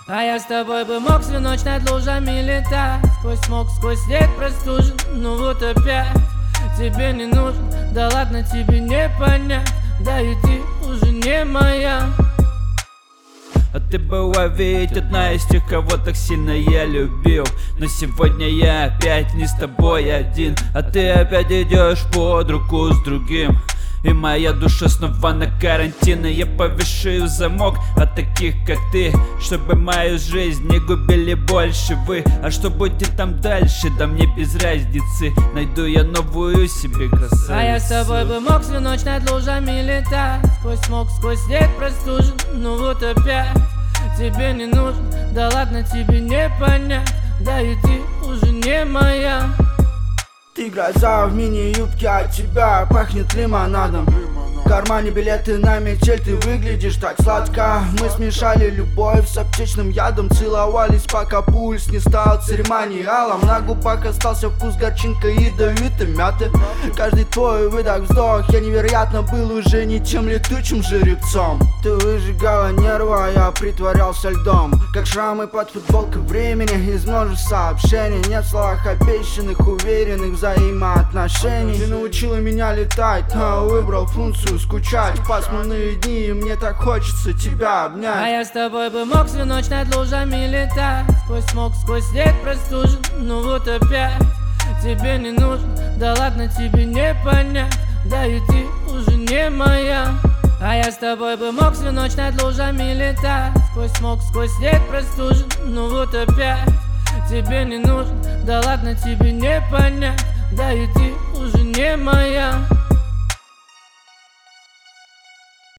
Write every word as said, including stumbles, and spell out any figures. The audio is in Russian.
А я с тобой бы мог всю ночь над лужами летать, сквозь смог, сквозь снег простужен. Ну вот опять тебе не нужен, да ладно тебе не понять, да и ты уже не моя. А ты была ведь одна из тех, кого так сильно я любил. Но сегодня я опять не с тобой один, а ты опять идешь под руку с другим. И моя душа снова на карантине. Я повешаю замок от таких, как ты, чтобы мою жизнь не губили больше вы. А что будет там дальше, да мне без разницы. Найду я новую себе красавицу. А я с тобой бы мог всю ночь над лужами летать, сквозь смог, сквозь снег простужен. Ну вот опять тебе не нужен, да ладно тебе не понять, да и ты уже не моя. Ты гроза в мини-юбке, от тебя пахнет лимонадом. В кармане билеты на метель, ты выглядишь так сладко. Мы смешали любовь с аптечным ядом, целовались, пока пульс не стал церемониалом. На губах остался вкус горчинка и ядовитой мяты. Каждый твой выдох, вздох, я невероятно был уже не тем летучим жеребцом. Ты выжигала нервы, а я притворялся льдом, как шрамы под футболкой времени. Из множества сообщений нет в словах обещанных, уверенных взаимоотношений. Ты научила меня летать, но выбрал функцию скучать. В пасмурные дни мне так хочется тебя обнять. А я с тобой бы мог всю ночь над лужами летать, сквозь смог, сквозь снег простужен. Ну вот опять тебе не нужен, да ладно тебе не понять, да и ты уже не моя. А я с тобой бы мог всю ночь над лужами летать, сквозь смог, сквозь снег простужен. Ну вот опять тебе не нужен, да ладно тебе не понять, да и ты уже не моя.